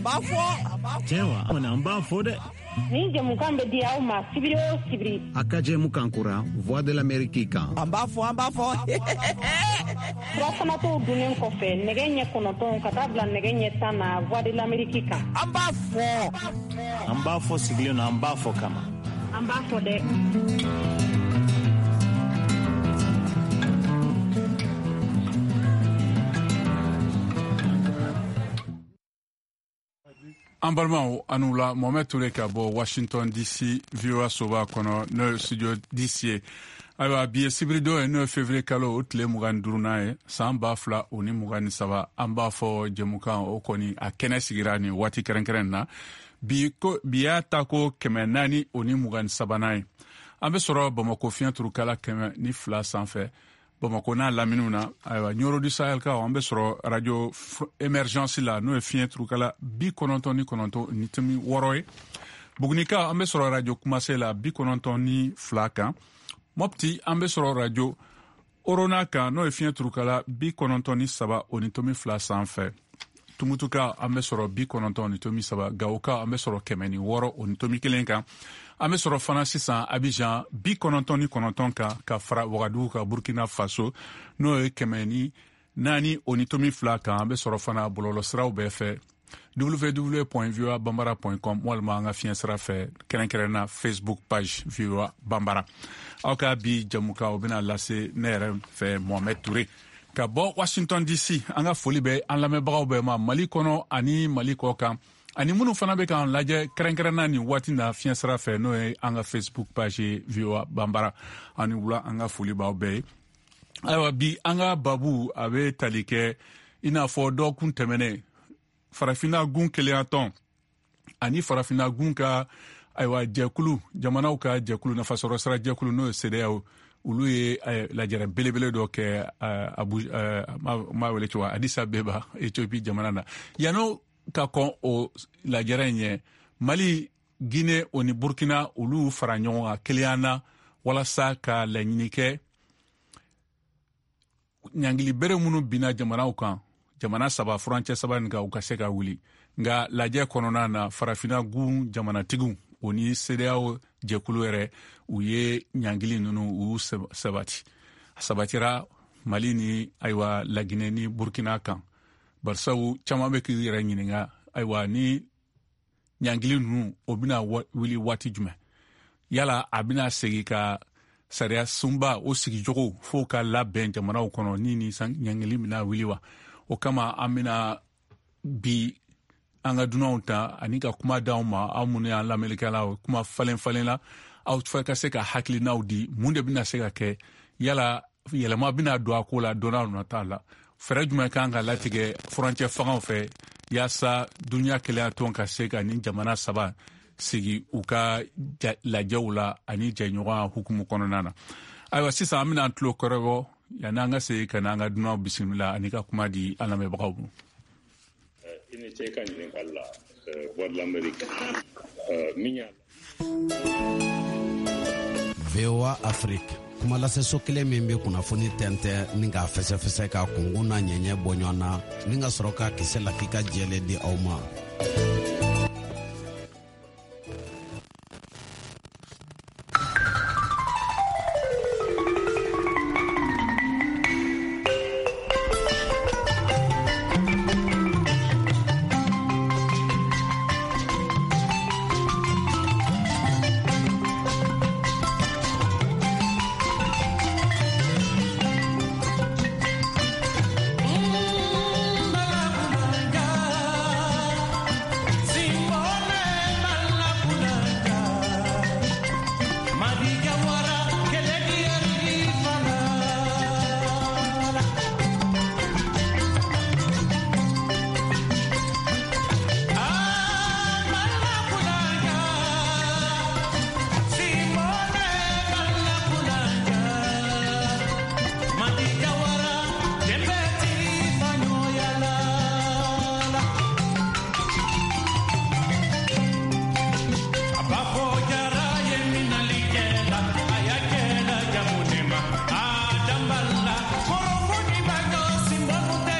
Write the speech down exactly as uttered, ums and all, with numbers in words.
b'a fɔ tiɲɛ wa kɔni an b'a fɔ dɛ ni jɛmukan bɛ di aw ma sibiri o sibiri a ka jɛmukan kura Voix de l'Amérique kan an b'a fɔ an b'a fɔ furafanatɔw dunnen kɔfɛ nɛgɛ ɲɛ kɔnɔntɔn ka taa bila nɛgɛ ɲɛ tan na Voix de l'Amérique kan an b'a fɔ an b'a fɔ sigilen na an b'a fɔ kama an b'a fɔ dɛ an balimaw an'u la Mohamed Touré ka bɔ Washington D C V O A soba kɔnɔ n'o ye studio D C ye ayiwa bi ye sibiridon ye n'o ye février kalo o tile mugan ni duurunan ye san ba fila o ni mugan ni saba an b'a fɔ jɛmukan o kɔni a kɛnɛ sigira nin waati kɛrɛnkɛrɛn na bi ko bi y'a ta ko kɛmɛ naani o ni mugan ni sabanan ye an bɛ sɔrɔ Bamako fiɲɛ turukala kɛmɛ ni fila sanfɛ Bamako n'a laminiw na ayiwa Nioro du Sahel ka an bɛ sɔrɔ radio émergence la n'o ye fiɲɛ turukala bi kɔnɔntɔn ni kɔnɔntɔn ni tɛmi wɔɔrɔ ye Bugunika an bɛ sɔrɔ radio Kumase la bi kɔnɔntɔn ni fila kan Mopti an bɛ sɔrɔ radio Orona kan n'o ye fiɲɛ turukala bi kɔnɔntɔn ni saba o ni tɛmi fila sanfɛ Tumutuka an bɛ sɔrɔ bi kɔnɔntɔn ni tɛmi saba Gawoka an bɛ sɔrɔ kɛmɛ ni wɔɔrɔ o ni tɛmi kelen kan an bɛ sɔrɔ fana sisan Abidjan bi kɔnɔntɔn ni kɔnɔntɔn kan ka fara Wagadugu ka Burkina Faso n'o ye kɛmɛ ni naani o ni tɛmi fila kan an bɛ sɔrɔ fana bɔlɔlɔsiraw bɛɛ fɛ w w w point v o a banbara point com walima an ka fiɲɛ sira fɛ kɛrɛnkɛrɛnna Facebook page V O A Banbara aw ka bi jamuka o bɛna lase ne yɛrɛ fɛ Mohamed Touré ka bɔ Washington D C an ka foli bɛ an lamɛnbagaw bɛɛ ma Mali kɔnɔ ani Mali kɔ kan ani minnu fana bɛ k'an lajɛ kɛrɛnkɛrɛnna nin waati na fiɲɛ sira fɛ n'o ye an ka Facebook page V O A Banbara ani wula an ka foli b'aw bɛɛ ye ayiwa bi an ka babu a bɛ tali kɛ i n'a fɔ dɔgɔkun tɛmɛnen farafinna gun kelenya tɔn ani farafinna gun ka ayiwa jɛkulu jamanaw ka jɛkulu nafasɔrɔ sira jɛkulu n'o ye C D E A O olu ye lajɛrɛ belebele dɔ kɛ abu m'a wele cogo Addis Abeba Ethiopie jamana na yan'o ka kɔn o lajɛrɛ in ɲɛ Mali Guinée o ni Burkina olu fara ɲɔgɔn kan kelenya na walasa ka laɲini kɛ ɲangili bere minnu binna jamanaw kan jamana saba furancɛ saba nin kan u ka se ka wuli nka lajɛ kɔnɔna na farafinna gun jamanatigiw o ni C D E A O jɛkulu yɛrɛ u ye ɲangili ninnu u sabati a sabatira Mali ni ayiwa Laginɛ ni Burkina kan barisabu caman bɛ k'i yɛrɛ ɲininka ayiwa ni ɲangili ninnu o bɛna wuli waati jumɛn yala a bɛna segin ka sariya sunba o sigicogo fo ka labɛn jamanaw kɔnɔ ni ni ɲangili bɛna wuli wa o kama an bɛna bi an ka dunanw ta ani ka kuma d'anw ma aw minnu y'an lamɛnnikɛlaw kuma falen falen la aw fɛ ka se ka hakilinaw di mun de bɛna se ka kɛ yala yɛlɛma bɛna don a ko la don n'a nata la fɛɛrɛ jumɛn kan ka latigɛ furancɛ fangaw fɛ yaasa dunuya kelenya tɔn ka se ka nin jamana saba sigi u ka lajɛw la ani jɛɲɔgɔn hukumu kɔnɔna na ayiwa sisan an bɛna an tulo kɔrɔbɔ yanni an ka se ka n'an ka dunaw bisimila ani ka kuma di an lamɛnbagaw ma. I ni ce ka ɲininkali la Voix de l'Amérique min y'a V O A Afrique kumalaseso kelen min bɛ kunnafoni tɛntɛn ni k'a fɛsɛfɛsɛ ka kungun n'a ɲɛɲɛ bɔ ɲɔgɔn na ni ka sɔrɔ ka kisɛ la k'i ka jɛlen di aw ma.